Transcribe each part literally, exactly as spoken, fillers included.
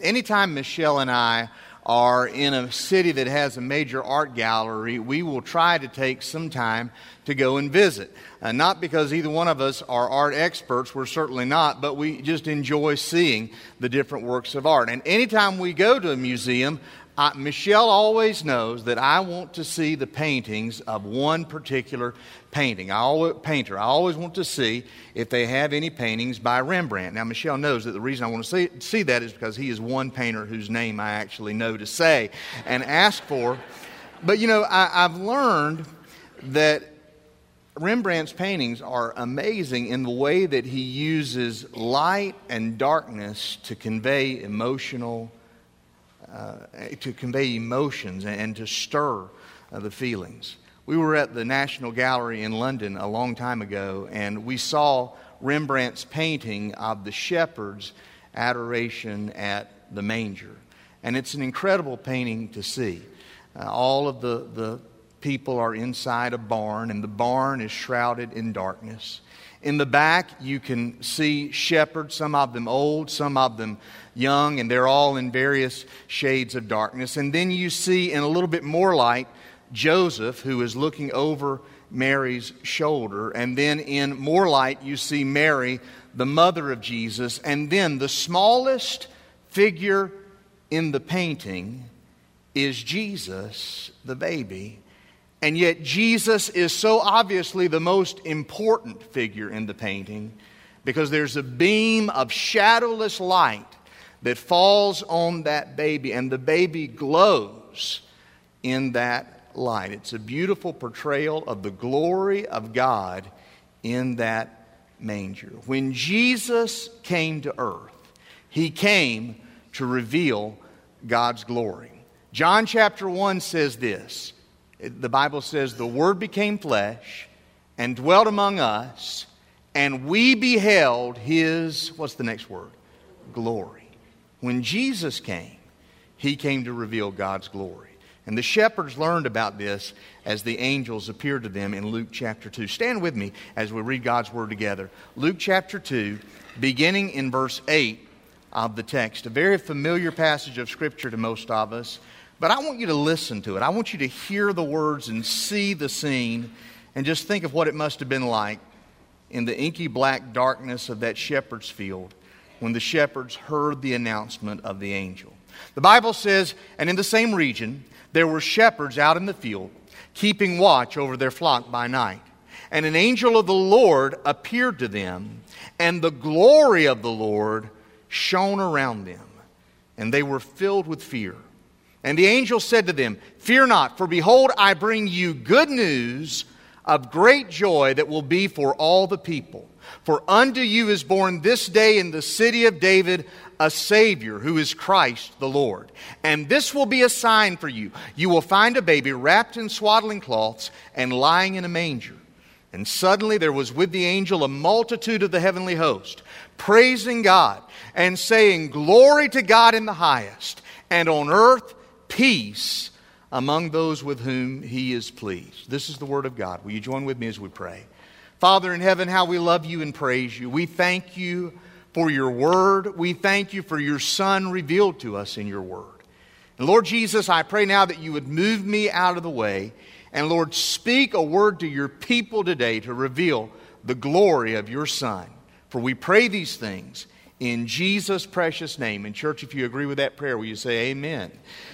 anytime Michelle and I are in a city that has a major art gallery, we will try to take some time to go and visit. Uh, not because either one of us are art experts, we're certainly not, but we just enjoy seeing the different works of art. And anytime we go to a museum, Uh, Michelle always knows that I want to see the paintings of one particular painting. I always, painter. I always want to see if they have any paintings by Rembrandt. Now, Michelle knows that the reason I want to see, see that is because he is one painter whose name I actually know to say and ask for. But, you know, I, I've learned that Rembrandt's paintings are amazing in the way that he uses light and darkness to convey emotional Uh, to convey emotions and to stir uh, the feelings. We were at the National Gallery in London a long time ago, and we saw Rembrandt's painting of the shepherd's adoration at the manger. And it's an incredible painting to see. Uh, all of the, the people are inside a barn, and the barn is shrouded in darkness. In the back, you can see shepherds, some of them old, some of them young, and they're all in various shades of darkness. And then you see in a little bit more light, Joseph, who is looking over Mary's shoulder. And then in more light, you see Mary, the mother of Jesus. And then the smallest figure in the painting is Jesus, the baby. And yet Jesus is so obviously the most important figure in the painting because there's a beam of shadowless light that falls on that baby, and the baby glows in that light. It's a beautiful portrayal of the glory of God in that manger. When Jesus came to earth, He came to reveal God's glory. John chapter one says this. The Bible says, "The Word became flesh and dwelt among us, and we beheld His," what's the next word? Glory. When Jesus came, He came to reveal God's glory. And the shepherds learned about this as the angels appeared to them in Luke chapter two. Stand with me as we read God's Word together. Luke chapter two, beginning in verse eight of the text. A very familiar passage of Scripture to most of us. But I want you to listen to it. I want you to hear the words and see the scene and just think of what it must have been like in the inky black darkness of that shepherd's field when the shepherds heard the announcement of the angel. The Bible says, "And in the same region there were shepherds out in the field, keeping watch over their flock by night. And an angel of the Lord appeared to them, and the glory of the Lord shone around them, and they were filled with fear. And the angel said to them, 'Fear not, for behold, I bring you good news of great joy that will be for all the people. For unto you is born this day in the city of David a Savior, who is Christ the Lord. And this will be a sign for you. You will find a baby wrapped in swaddling cloths and lying in a manger.' And suddenly there was with the angel a multitude of the heavenly host, praising God and saying, 'Glory to God in the highest, and on earth peace among those with whom He is pleased.'" This is the Word of God. Will you join with me as we pray? Father in heaven, how we love You and praise You. We thank You for Your Word. We thank You for Your Son revealed to us in Your Word. And Lord Jesus, I pray now that You would move me out of the way. And Lord, speak a word to Your people today to reveal the glory of Your Son. For we pray these things in Jesus' precious name. And church, if you agree with that prayer, will you say amen?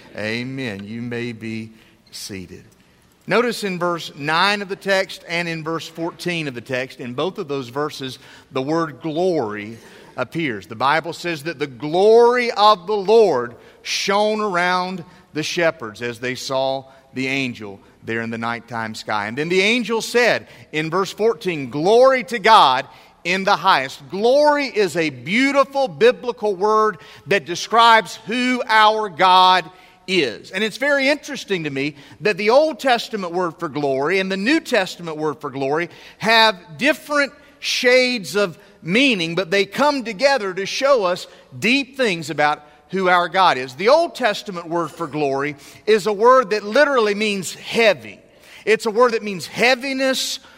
Amen. You may be seated. Notice in verse nine of the text and in verse fourteen of the text, in both of those verses, the word glory appears. The Bible says that the glory of the Lord shone around the shepherds as they saw the angel there in the nighttime sky. And then the angel said in verse fourteen, "Glory to God in the highest." Glory is a beautiful biblical word that describes who our God is. And it's very interesting to me that the Old Testament word for glory and the New Testament word for glory have different shades of meaning, but they come together to show us deep things about who our God is. The Old Testament word for glory is a word that literally means heavy. It's a word that means heaviness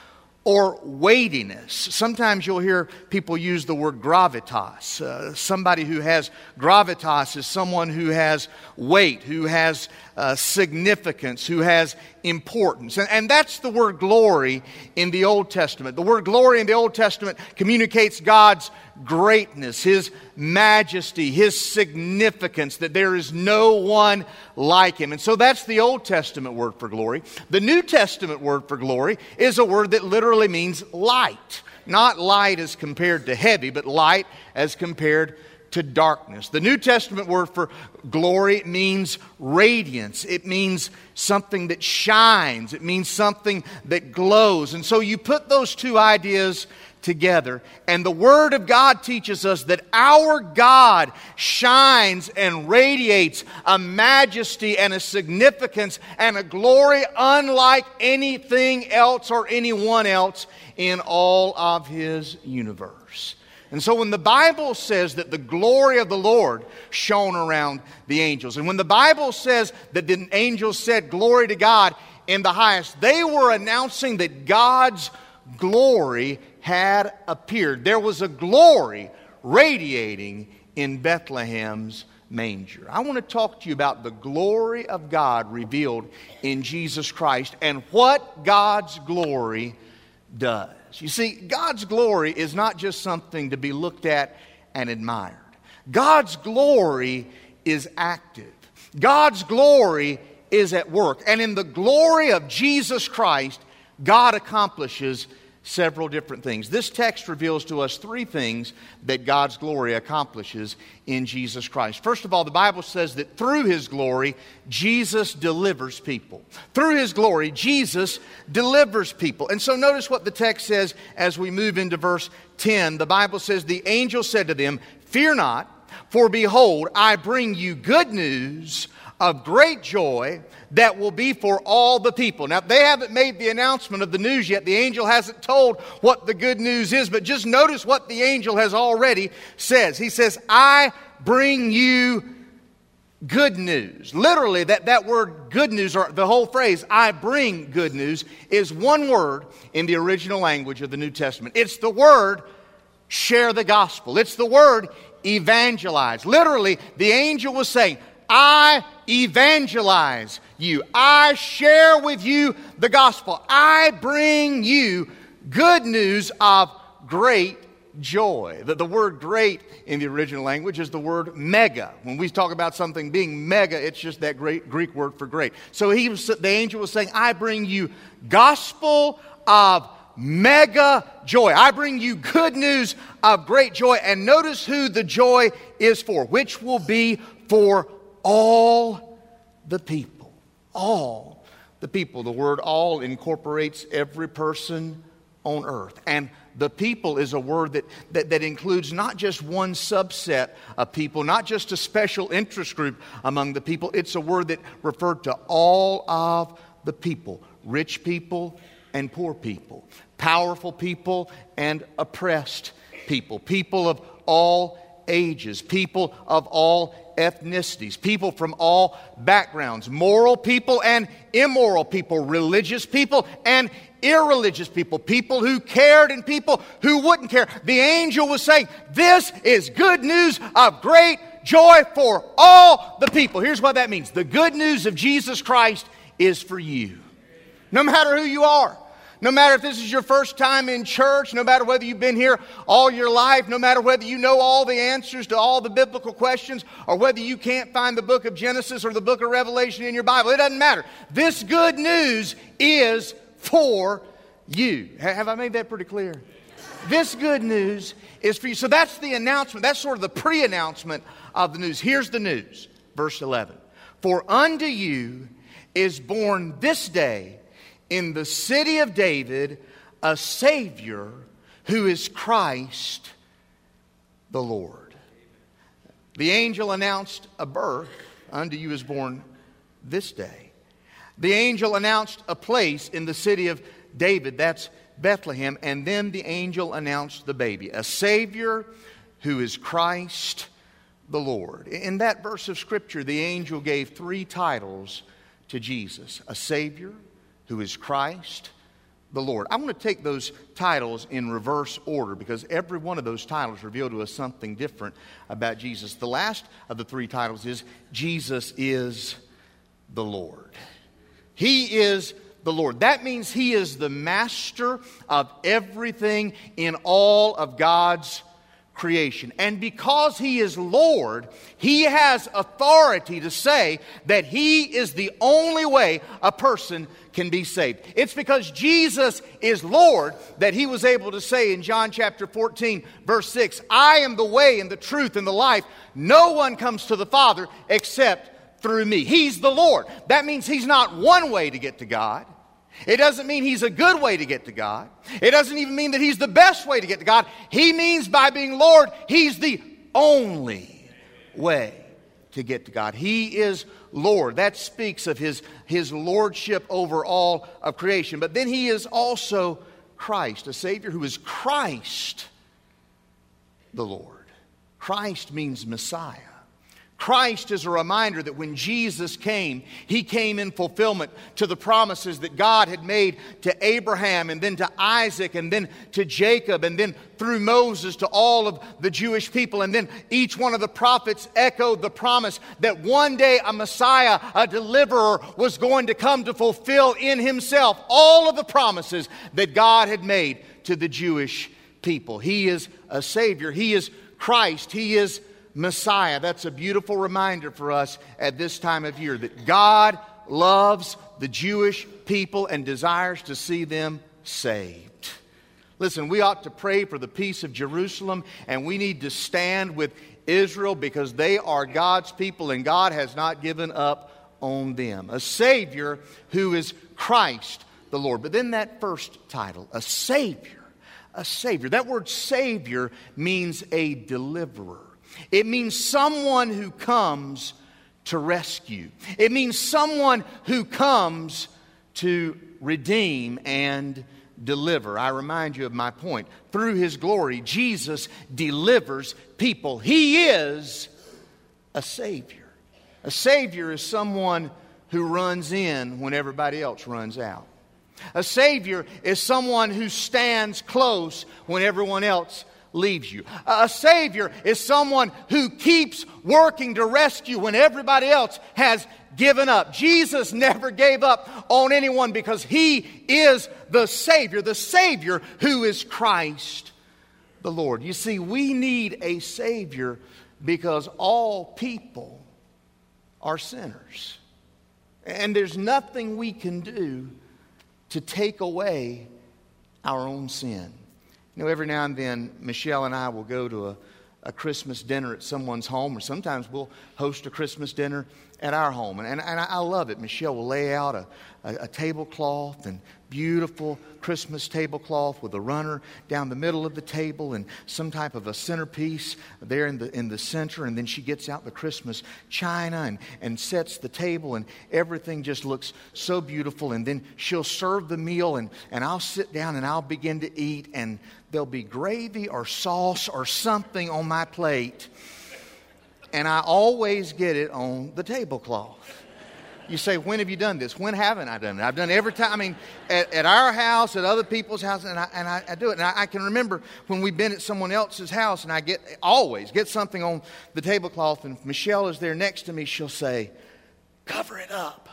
or weightiness. Sometimes you'll hear people use the word gravitas. Uh, somebody who has gravitas is someone who has weight, who has uh, significance, who has importance. And, and that's the word glory in the Old Testament. The word glory in the Old Testament communicates God's greatness, His majesty, His significance, that there is no one like Him. And so that's the Old Testament word for glory. The New Testament word for glory is a word that literally means light. Not light as compared to heavy, but light as compared to darkness. The New Testament word for glory means radiance. It means something that shines. It means something that glows. And so you put those two ideas together, and the Word of God teaches us that our God shines and radiates a majesty and a significance and a glory unlike anything else or anyone else in all of His universe. And so when the Bible says that the glory of the Lord shone around the angels, and when the Bible says that the angels said glory to God in the highest, they were announcing that God's glory had appeared. There was a glory radiating in Bethlehem's manger. I want to talk to you about the glory of God revealed in Jesus Christ and what God's glory does. You see, God's glory is not just something to be looked at and admired. God's glory is active. God's glory is at work. And in the glory of Jesus Christ, God accomplishes several different things. This text reveals to us three things that God's glory accomplishes in Jesus Christ. First of all, the Bible says that through His glory, Jesus delivers people. Through His glory, Jesus delivers people. And so notice what the text says as we move into verse ten. The Bible says, the angel said to them, "Fear not, for behold, I bring you good news of great joy that will be for all the people." Now, they haven't made the announcement of the news yet. The angel hasn't told what the good news is, but just notice what the angel has already says. He says, "I bring you good news." Literally, that, that word good news, or the whole phrase, "I bring good news," is one word in the original language of the New Testament. It's the word share the gospel. It's the word evangelize. Literally, the angel was saying, I evangelize you. I share with you the gospel. I bring you good news of great joy. The, the word great in the original language is the word mega. When we talk about something being mega, it's just that great Greek word for great. So he was, the angel was saying, I bring you gospel of mega joy. I bring you good news of great joy. And notice who the joy is for, which will be for all the people. All the people. The word all incorporates every person on earth. And the people is a word that, that, that includes not just one subset of people, not just a special interest group among the people. It's a word that referred to all of the people. Rich people and poor people. Powerful people and oppressed people. People of all ages. People of all ethnicities, people from all backgrounds, moral people and immoral people, religious people and irreligious people, people who cared and people who wouldn't care. The angel was saying, this is good news of great joy for all the people. Here's what that means. The good news of Jesus Christ is for you. No matter who you are. No matter if this is your first time in church, no matter whether you've been here all your life, no matter whether you know all the answers to all the biblical questions, or whether you can't find the book of Genesis or the book of Revelation in your Bible, it doesn't matter. This good news is for you. Have I made that pretty clear? This good news is for you. So that's the announcement. That's sort of the pre-announcement of the news. Here's the news. Verse eleven. For unto you is born this day in the city of David a Savior who is Christ the Lord. The angel announced a birth. Unto you is born this day. The angel announced a place in the city of David. That's Bethlehem. And then the angel announced the baby. A Savior who is Christ the Lord. In that verse of Scripture, the angel gave three titles to Jesus. A Savior who is Christ the Lord. I want to take those titles in reverse order because every one of those titles reveal to us something different about Jesus. The last of the three titles is Jesus is the Lord. He is the Lord. That means He is the master of everything in all of God's creation. And because He is Lord, He has authority to say that He is the only way a person can be saved. It's because Jesus is Lord that He was able to say in John chapter fourteen, verse six, I am the way and the truth and the life. No one comes to the Father except through me. He's the Lord. That means He's not one way to get to God. It doesn't mean He's a good way to get to God. It doesn't even mean that He's the best way to get to God. He means by being Lord, He's the only way to get to God. He is Lord. That speaks of His, His lordship over all of creation. But then He is also Christ, a Savior who is Christ the Lord. Christ means Messiah. Christ is a reminder that when Jesus came, He came in fulfillment to the promises that God had made to Abraham and then to Isaac and then to Jacob and then through Moses to all of the Jewish people. And then each one of the prophets echoed the promise that one day a Messiah, a deliverer, was going to come to fulfill in Himself all of the promises that God had made to the Jewish people. He is a Savior. He is Christ. He is Messiah. That's a beautiful reminder for us at this time of year that God loves the Jewish people and desires to see them saved. Listen, we ought to pray for the peace of Jerusalem, and we need to stand with Israel because they are God's people and God has not given up on them. A Savior who is Christ the Lord. But then that first title, a Savior, a Savior. That word Savior means a deliverer. It means someone who comes to rescue. It means someone who comes to redeem and deliver. I remind you of my point. Through His glory, Jesus delivers people. He is a Savior. A Savior is someone who runs in when everybody else runs out. A Savior is someone who stands close when everyone else leaves you. A Savior is someone who keeps working to rescue when everybody else has given up. Jesus never gave up on anyone because He is the Savior, the Savior who is Christ the Lord. You see, we need a Savior because all people are sinners. And there's nothing we can do to take away our own sin. You know, every now and then, Michelle and I will go to a, a Christmas dinner at someone's home, or sometimes we'll host a Christmas dinner at our home. And, and, and I love it. Michelle will lay out a, a, a tablecloth, and beautiful Christmas tablecloth with a runner down the middle of the table and some type of a centerpiece there in the in the center. And then she gets out the Christmas china and, and sets the table, and everything just looks so beautiful. And then she'll serve the meal, and, and I'll sit down and I'll begin to eat, and there'll be gravy or sauce or something on my plate. And I always get it on the tablecloth. You say, when have you done this? When haven't I done it? I've done it every time. I mean, at, at our house, at other people's houses, and I, and I, I do it. And I, I can remember when we've been at someone else's house, and I get always get something on the tablecloth, and if Michelle is there next to me, she'll say, cover it up.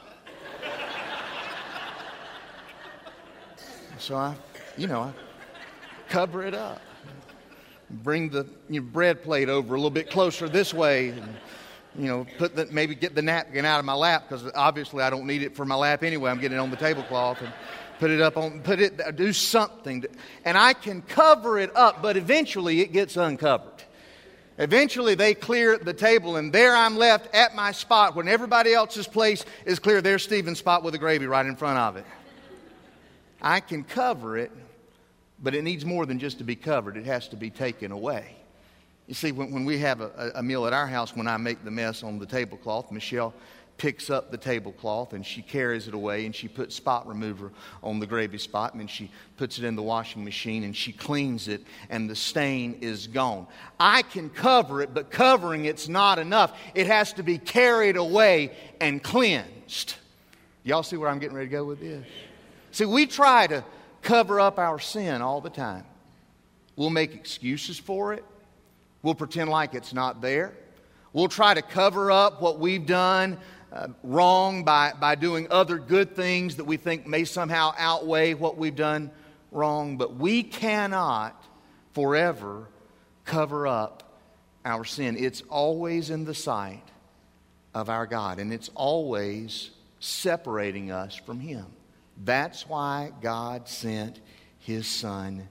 So I, you know, I cover it up. Bring the you know, bread plate over a little bit closer this way, and, you know, put the, maybe get the napkin out of my lap, because obviously I don't need it for my lap anyway. I'm getting it on the tablecloth, and put it up on, put it, do something, to, and I can cover it up, but eventually it gets uncovered. Eventually they clear the table, and there I'm left at my spot when everybody else's place is clear. There's Stephen's spot with the gravy right in front of it. I can cover it, but it needs more than just to be covered. It has to be taken away. You see, when, when we have a, a meal at our house, when I make the mess on the tablecloth, Michelle picks up the tablecloth and she carries it away, and she puts spot remover on the gravy spot, and then she puts it in the washing machine and she cleans it, and the stain is gone. I can cover it, but covering it's not enough. It has to be carried away and cleansed. Y'all see where I'm getting ready to go with this? See, we try to cover up our sin all the time. We'll make excuses for it. We'll pretend like it's not there. We'll try to cover up what we've done uh, wrong by, by doing other good things that we think may somehow outweigh what we've done wrong. But we cannot forever cover up our sin. It's always in the sight of our God, and it's always separating us from Him. That's why God sent His Son,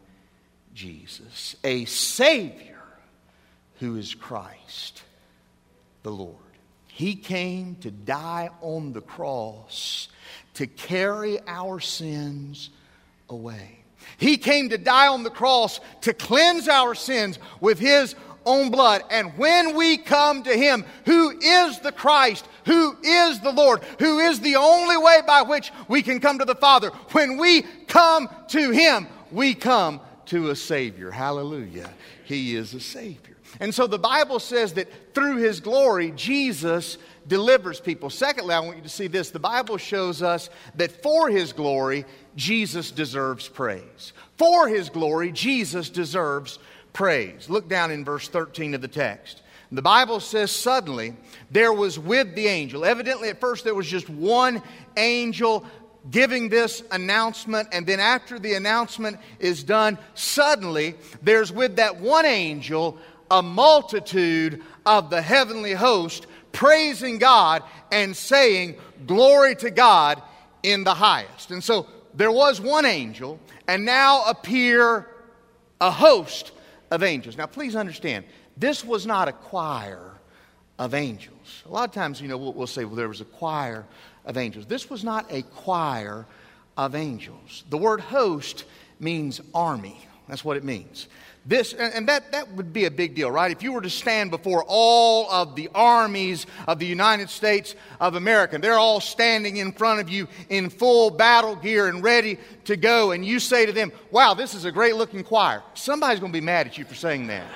Jesus, a Savior who is Christ the Lord. He came to die on the cross to carry our sins away. He came to die on the cross to cleanse our sins with His own blood. And when we come to Him, who is the Christ, who is the Lord, who is the only way by which we can come to the Father, when we come to Him, we come to a Savior. Hallelujah. He is a Savior. And so the Bible says that through His glory, Jesus delivers people. Secondly, I want you to see this. The Bible shows us that for His glory, Jesus deserves praise. For His glory, Jesus deserves praise. Look down in verse thirteen of the text. The Bible says, suddenly there was with the angel. Evidently, at first there was just one angel giving this announcement, and then after the announcement is done, suddenly there's with that one angel a multitude of the heavenly host praising God and saying, glory to God in the highest. And so there was one angel, and now appear a host of angels. Now please understand, this was not a choir of angels. A lot of times, you know, we'll, we'll say, well, there was a choir of angels. This was not a choir of angels. The word host means army. That's what it means. This, and that, that would be a big deal, right? If you were to stand before all of the armies of the United States of America, they're all standing in front of you in full battle gear and ready to go, and you say to them, wow, this is a great looking choir. Somebody's going to be mad at you for saying that.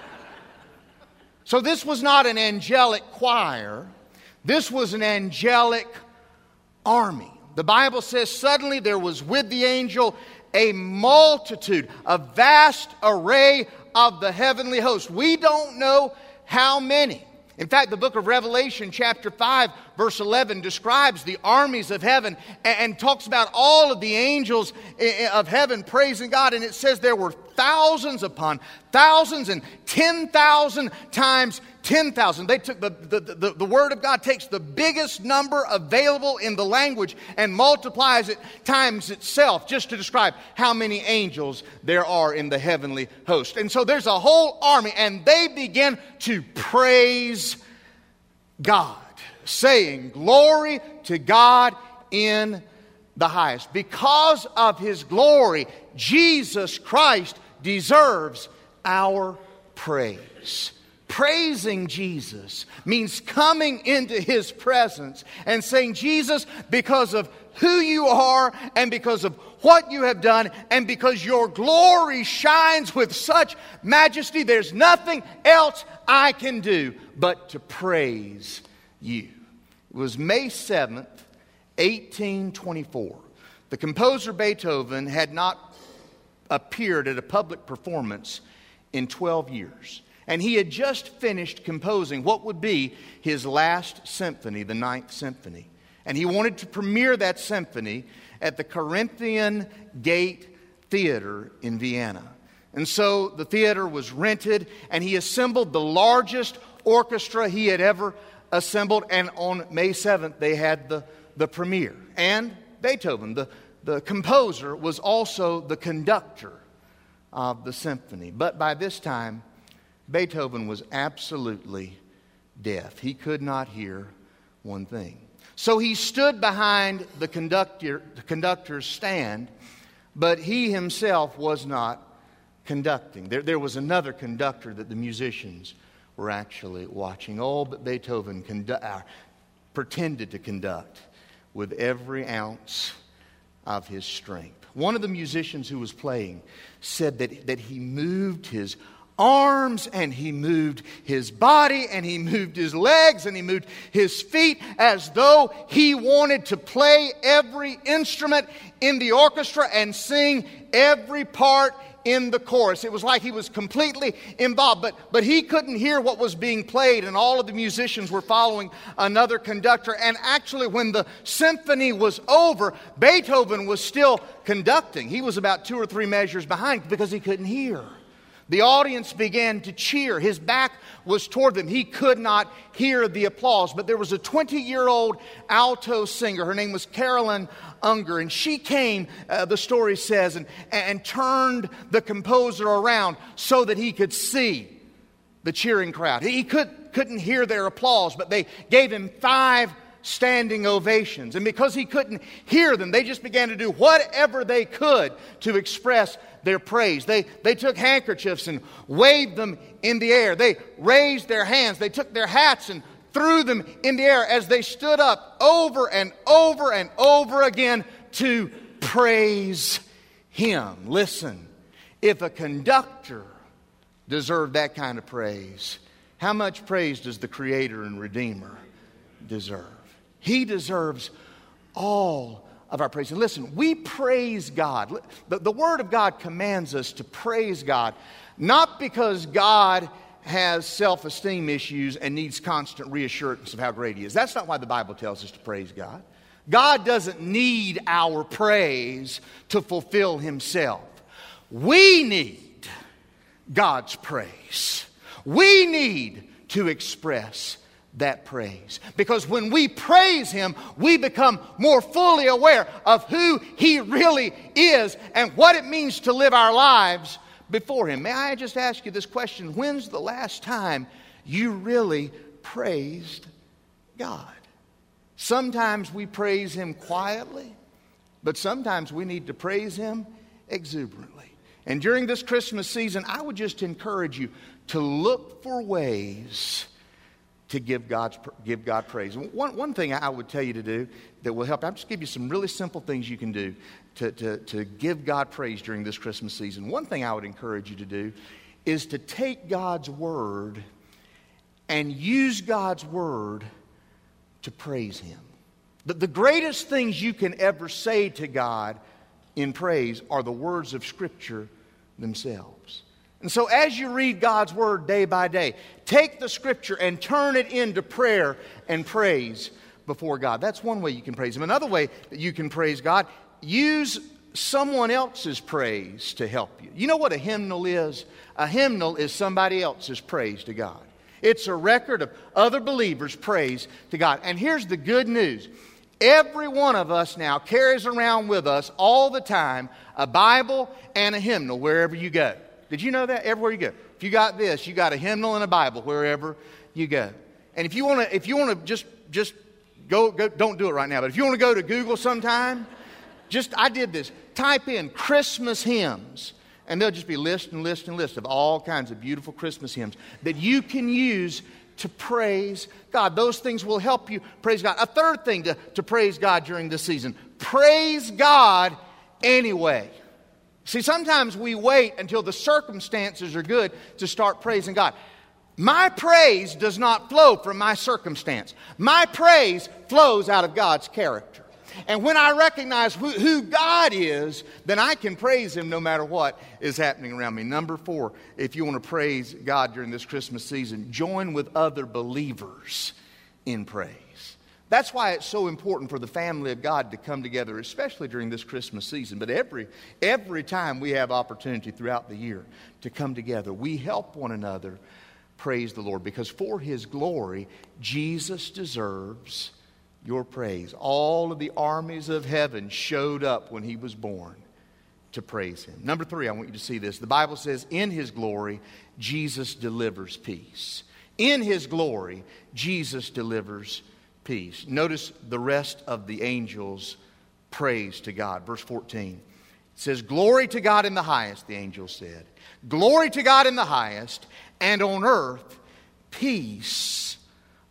So this was not an angelic choir. This was an angelic army. The Bible says suddenly there was with the angel a multitude, a vast array of the heavenly host. We don't know how many. In fact, the book of Revelation chapter five verse eleven describes the armies of heaven and, and talks about all of the angels of heaven praising God. And it says there were thousands upon thousands and ten thousand times ten thousand. They took the, the, the, the Word of God takes the biggest number available in the language and multiplies it times itself just to describe how many angels there are in the heavenly host. And so there's a whole army, and they begin to praise God, saying, glory to God in the highest. Because of His glory, Jesus Christ deserves our praise. Praising Jesus means coming into His presence and saying, Jesus, because of who you are and because of what you have done and because your glory shines with such majesty, there's nothing else I can do but to praise you. It was May seventh, eighteen twenty-four. The composer Beethoven had not appeared at a public performance in twelve years. And he had just finished composing what would be his last symphony, the Ninth Symphony. And he wanted to premiere that symphony at the Corinthian Gate Theater in Vienna. And so the theater was rented, and he assembled the largest orchestra he had ever assembled. And on May seventh, they had the, the premiere. And Beethoven, the, the composer, was also the conductor of the symphony. But by this time, Beethoven was absolutely deaf. He could not hear one thing. So he stood behind the conductor, the conductor's stand, but he himself was not conducting. There, there was another conductor that the musicians were actually watching. Oh, but Beethoven condu- uh, pretended to conduct with every ounce of his strength. One of the musicians who was playing said that, that he moved his arms, and he moved his body, and he moved his legs, and he moved his feet as though he wanted to play every instrument in the orchestra and sing every part in the chorus. It was like he was completely involved, but, but he couldn't hear what was being played, and all of the musicians were following another conductor. And actually, when the symphony was over, Beethoven was still conducting. He was about two or three measures behind because he couldn't hear. The audience began to cheer. His back was toward them. He could not hear the applause. But there was a twenty-year-old alto singer. Her name was Carolyn Unger. And she came, uh, the story says, and, and turned the composer around so that he could see the cheering crowd. He could, couldn't hear their applause, but they gave him five standing ovations. And because he couldn't hear them, they just began to do whatever they could to express their praise. They, they took handkerchiefs and waved them in the air. They raised their hands. They took their hats and threw them in the air as they stood up over and over and over again to praise Him. Listen, if a conductor deserved that kind of praise, how much praise does the Creator and Redeemer deserve? He deserves all of our praise. And listen, we praise God. The, the Word of God commands us to praise God, not because God has self-esteem issues and needs constant reassurance of how great He is. That's not why the Bible tells us to praise God. God doesn't need our praise to fulfill Himself. We need God's praise. We need to express that praise. Because when we praise Him, we become more fully aware of who He really is and what it means to live our lives before Him. May I just ask you this question? When's the last time you really praised God? Sometimes we praise Him quietly, but sometimes we need to praise Him exuberantly. And during this Christmas season, I would just encourage you to look for ways to give God's give God praise. One, one thing I would tell you to do that will help, I'll just give you some really simple things you can do to, to, to give God praise during this Christmas season. One thing I would encourage you to do is to take God's Word and use God's Word to praise Him. The, the greatest things you can ever say to God in praise are the words of Scripture themselves. And so as you read God's Word day by day, take the Scripture and turn it into prayer and praise before God. That's one way you can praise Him. Another way that you can praise God, use someone else's praise to help you. You know what a hymnal is? A hymnal is somebody else's praise to God. It's a record of other believers' praise to God. And here's the good news. Every one of us now carries around with us all the time a Bible and a hymnal wherever you go. Did you know that? Everywhere you go. If you got this, you got a hymnal and a Bible wherever you go. And if you want to, if you want to just just go, go, don't do it right now. But if you want to go to Google sometime, just I did this. Type in Christmas hymns, and there'll just be list and list and list of all kinds of beautiful Christmas hymns that you can use to praise God. Those things will help you praise God. A third thing to, to praise God during this season: praise God anyway. See, sometimes we wait until the circumstances are good to start praising God. My praise does not flow from my circumstance. My praise flows out of God's character. And when I recognize who, who God is, then I can praise Him no matter what is happening around me. Number four, if you want to praise God during this Christmas season, join with other believers in praise. That's why it's so important for the family of God to come together, especially during this Christmas season. But every, every time we have opportunity throughout the year to come together, we help one another praise the Lord. Because for His glory, Jesus deserves your praise. All of the armies of heaven showed up when He was born to praise Him. Number three, I want you to see this. The Bible says, in His glory, Jesus delivers peace. In His glory, Jesus delivers peace. Peace. Notice the rest of the angels' praise to God. Verse fourteen. It says, glory to God in the highest, the angel said. Glory to God in the highest, and on earth peace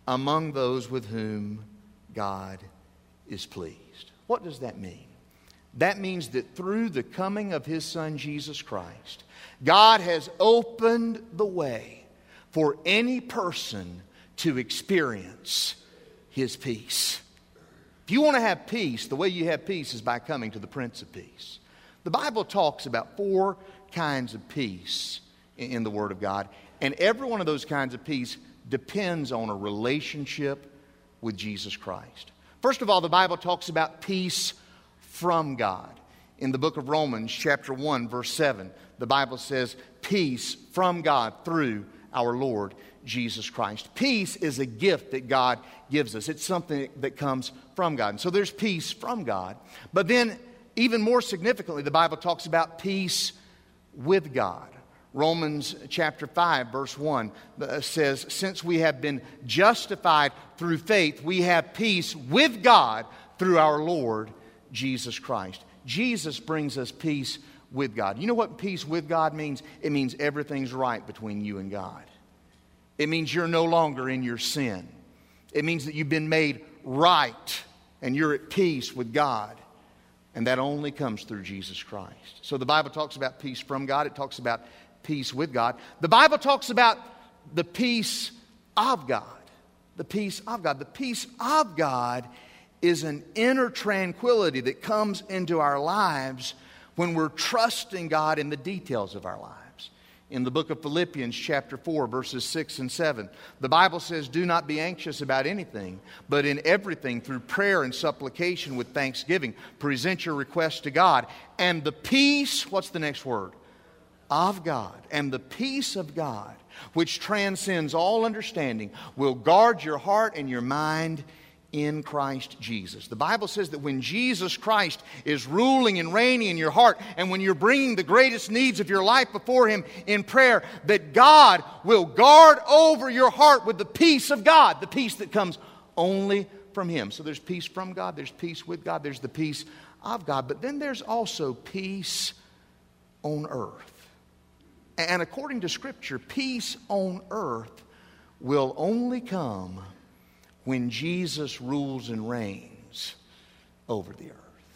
among those with whom God is pleased. What does that mean? That means that through the coming of His Son, Jesus Christ, God has opened the way for any person to experience His peace. If you want to have peace, the way you have peace is by coming to the Prince of Peace. The Bible talks about four kinds of peace in the Word of God, and every one of those kinds of peace depends on a relationship with Jesus Christ. First of all, the Bible talks about peace from God. In the book of Romans, chapter one, verse seven, the Bible says, peace from God through our Lord Jesus Christ. Peace is a gift that God gives us. It's something that comes from God. And so there's peace from God. But then, even more significantly, the Bible talks about peace with God. Romans chapter five, verse one says, since we have been justified through faith, we have peace with God through our Lord Jesus Christ. Jesus brings us peace with God. You know what peace with God means? It means everything's right between you and God. It means you're no longer in your sin. It means that you've been made right and you're at peace with God. And that only comes through Jesus Christ. So the Bible talks about peace from God. It talks about peace with God. The Bible talks about the peace of God. The peace of God. The peace of God is an inner tranquility that comes into our lives when we're trusting God in the details of our lives. In the book of Philippians chapter four, verses six and seven, the Bible says, do not be anxious about anything, but in everything through prayer and supplication with thanksgiving, present your requests to God. And the peace, what's the next word? Of God. And the peace of God, which transcends all understanding, will guard your heart and your mind in Christ Jesus. The Bible says that when Jesus Christ is ruling and reigning in your heart, and when you're bringing the greatest needs of your life before Him in prayer, that God will guard over your heart with the peace of God, the peace that comes only from Him. So there's peace from God, there's peace with God, there's the peace of God, but then there's also peace on earth. And according to Scripture, peace on earth will only come when Jesus rules and reigns over the earth.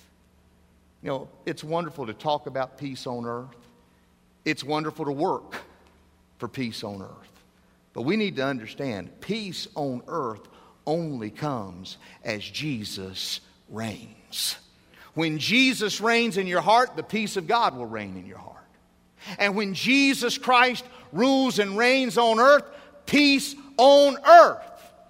You know, it's wonderful to talk about peace on earth. It's wonderful to work for peace on earth. But we need to understand, peace on earth only comes as Jesus reigns. When Jesus reigns in your heart, the peace of God will reign in your heart. And when Jesus Christ rules and reigns on earth, peace on earth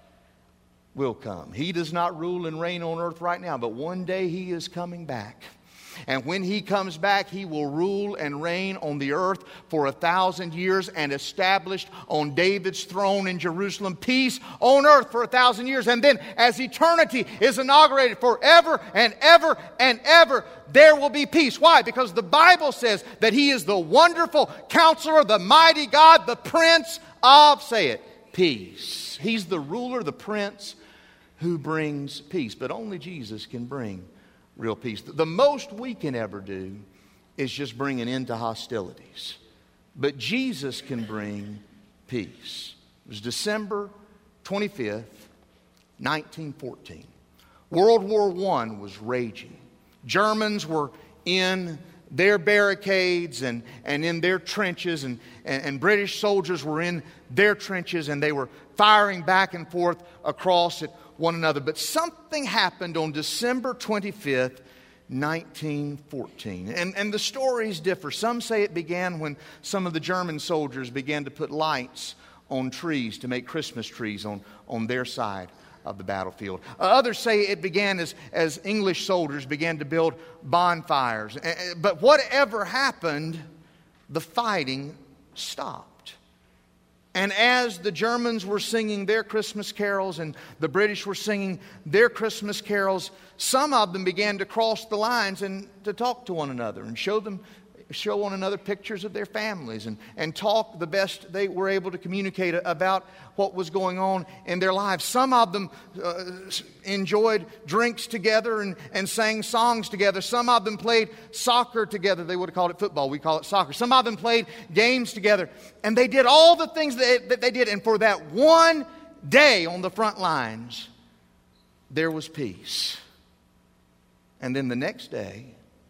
will come. He does not rule and reign on earth right now, but one day He is coming back. And when He comes back, He will rule and reign on the earth for a thousand years and established on David's throne in Jerusalem, peace on earth for a thousand years. And then as eternity is inaugurated forever and ever and ever, there will be peace. Why? Because the Bible says that He is the wonderful Counselor, the mighty God, the Prince of, say it, peace. He's the ruler, the Prince who brings peace. But only Jesus can bring real peace. The most we can ever do is just bring an end to hostilities. But Jesus can bring peace. It was December twenty-fifth, nineteen fourteen. World War One was raging. Germans were in their barricades and, and in their trenches, and, and, and British soldiers were in their trenches, and they were firing back and forth across at one another. But something happened on December twenty-fifth, nineteen fourteen. And, and the stories differ. Some say it began when some of the German soldiers began to put lights on trees to make Christmas trees on, on their side of the battlefield. Others say it began as, as English soldiers began to build bonfires. But whatever happened, the fighting stopped. And as the Germans were singing their Christmas carols and the British were singing their Christmas carols, some of them began to cross the lines and to talk to one another and show them, show one another pictures of their families and, and talk the best they were able to communicate about what was going on in their lives. Some of them uh, enjoyed drinks together and, and sang songs together. Some of them played soccer together. They would have called it football. We call it soccer. Some of them played games together. And they did all the things that, that they did. And for that one day on the front lines, there was peace. And then the next day,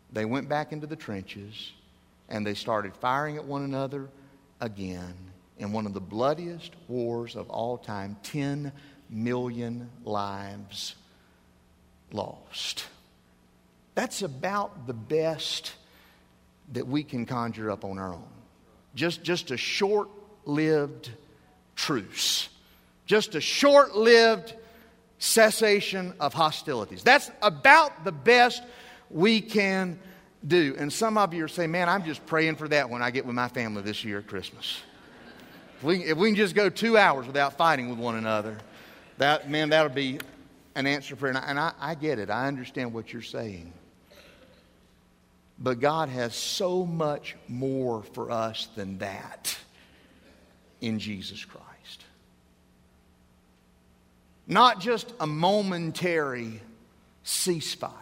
they went back into the trenches and they started firing at one another again in one of the bloodiest wars of all time. Ten million lives lost. That's about the best that we can conjure up on our own. Just, just a short-lived truce. Just a short-lived cessation of hostilities. That's about the best we can do. And some of you are saying, man, I'm just praying for that when I get with my family this year at Christmas. If we, if we can just go two hours without fighting with one another, that, man, that'll be an answer for prayer. And, I, and I, I get it. I understand what you're saying. But God has so much more for us than that in Jesus Christ. Not just a momentary ceasefire.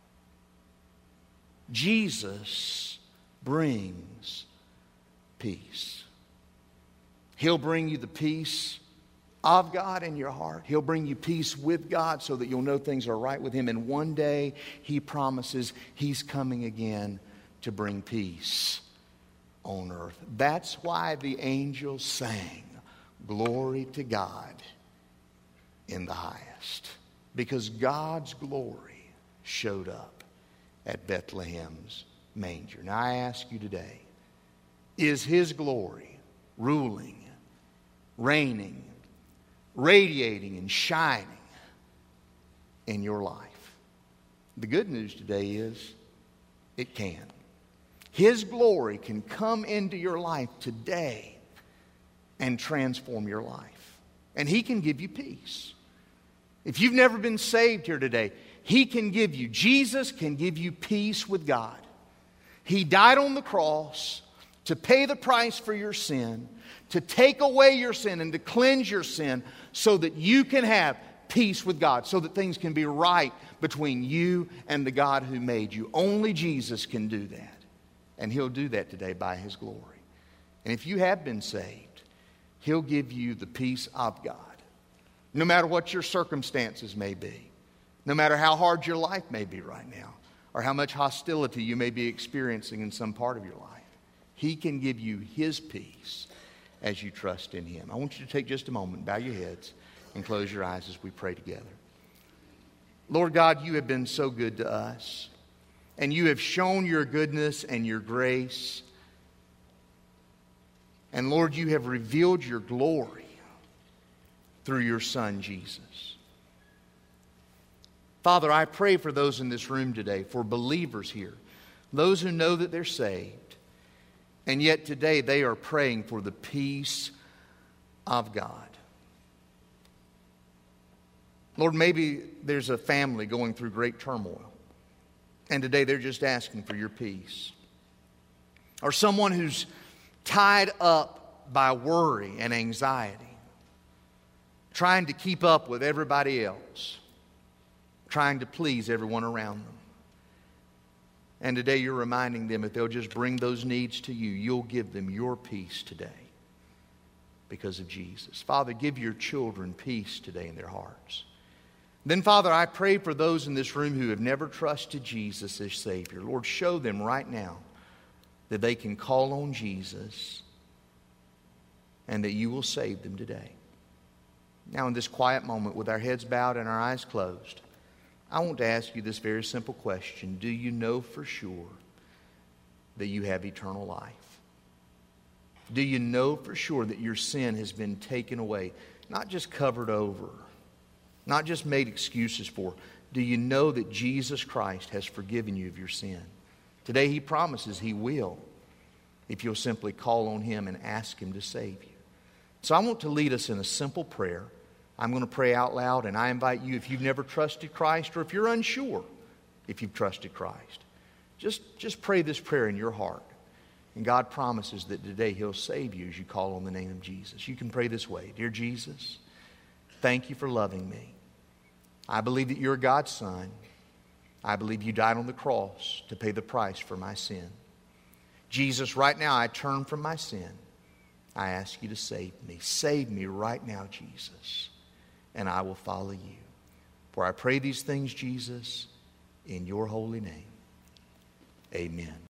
Jesus brings peace. He'll bring you the peace of God in your heart. He'll bring you peace with God so that you'll know things are right with Him. And one day, He promises He's coming again to bring peace on earth. That's why the angels sang, "Glory to God in the highest." Because God's glory showed up at Bethlehem's manger. Now I ask you today, is His glory ruling, reigning, radiating and shining in your life? The good news today is it can. His glory can come into your life today and transform your life. And He can give you peace. If you've never been saved here today, He can give you, Jesus can give you peace with God. He died on the cross to pay the price for your sin, to take away your sin and to cleanse your sin so that you can have peace with God, so that things can be right between you and the God who made you. Only Jesus can do that. And He'll do that today by His glory. And if you have been saved, He'll give you the peace of God. No matter what your circumstances may be, no matter how hard your life may be right now, or how much hostility you may be experiencing in some part of your life, He can give you His peace as you trust in Him. I want you to take just a moment, bow your heads, and close your eyes as we pray together. Lord God, You have been so good to us. And You have shown Your goodness and Your grace. And Lord, You have revealed Your glory through Your Son, Jesus. Father, I pray for those in this room today, for believers here, those who know that they're saved, and yet today they are praying for the peace of God. Lord, maybe there's a family going through great turmoil, and today they're just asking for Your peace. Or someone who's tied up by worry and anxiety, trying to keep up with everybody else, trying to please everyone around them. And today You're reminding them, if they'll just bring those needs to You, You'll give them Your peace today because of Jesus. Father, give Your children peace today in their hearts. Then, Father, I pray for those in this room who have never trusted Jesus as Savior. Lord, show them right now that they can call on Jesus and that You will save them today. Now, in this quiet moment, with our heads bowed and our eyes closed, I want to ask you this very simple question. Do you know for sure that you have eternal life? Do you know for sure that your sin has been taken away, not just covered over, not just made excuses for? Do you know that Jesus Christ has forgiven you of your sin? Today He promises He will, if you'll simply call on Him and ask Him to save you. So I want to lead us in a simple prayer. I'm going to pray out loud, and I invite you, if you've never trusted Christ, or if you're unsure if you've trusted Christ, just, just pray this prayer in your heart. And God promises that today He'll save you as you call on the name of Jesus. You can pray this way. Dear Jesus, thank You for loving me. I believe that You're God's Son. I believe You died on the cross to pay the price for my sin. Jesus, right now I turn from my sin. I ask You to save me. Save me right now, Jesus, and I will follow You. For I pray these things, Jesus, in Your holy name. Amen.